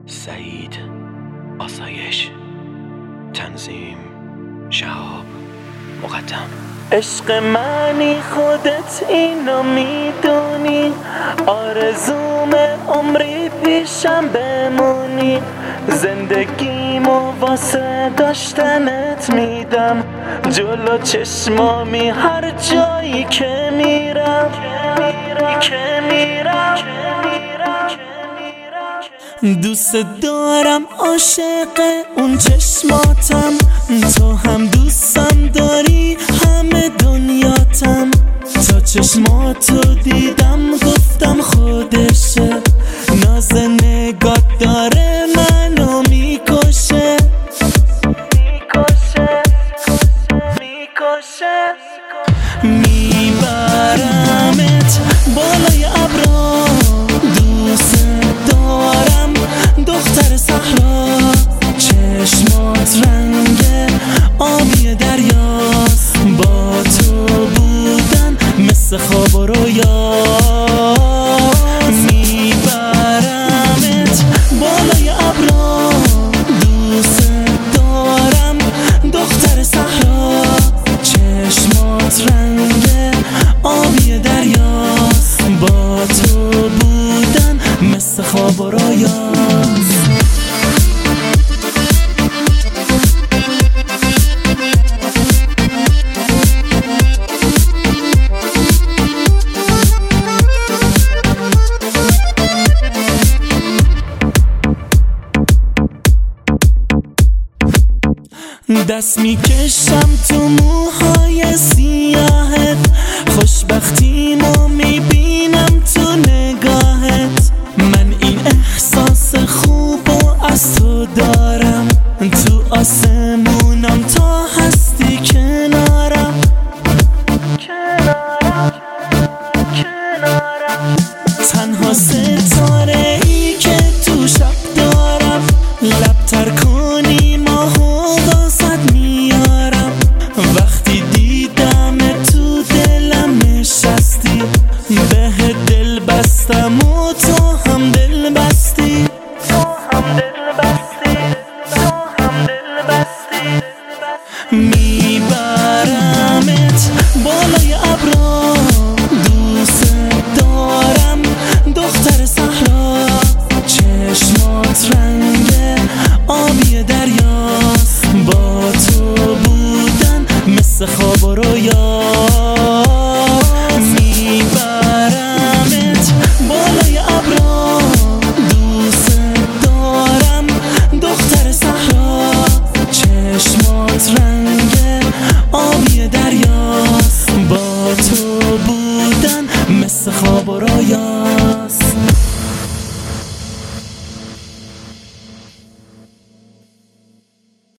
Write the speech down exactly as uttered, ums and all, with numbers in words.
سعید آسایش، تنظیم شهاب مقدم. عشق منی خودت اینو میدونی، آرزوم عمری پیشم بمونی، زندگیمو واسه داشتنت میدم، جلو چشمامی هر جایی که میرم که میرم. دوست دارم، عاشق اون چشماتم، تو هم دوستم داری همه دنیاتم، تا چشماتو دیدم گفتم خودشه، ناز نگات داره منو میکشه میکشه میکشه میبرمت بالای ابرا، دوست دارم دختر صحرا، چشمات رنگ آبی دریاست، با تو بودن مثل خواب و رویا، میبرمت بالای ابرا، دوست دارم دختر صحرا، چشمات رنگ آبی دریاست، با تو بودن مثل خواب و رویاست. دست میکشم تو موهای سیاهت، خوشبختیمو میبینم تو نگاهت، من این احساس خوبو از تو دارم، تو آسمونم تا هستی کنارم کنارم کنارم، تنها ستاره ای که تو شب دارم، لب تر کنی ماهو واسد میارم، وقتی دیدم تو دلم نشستی، به دل بستم و تو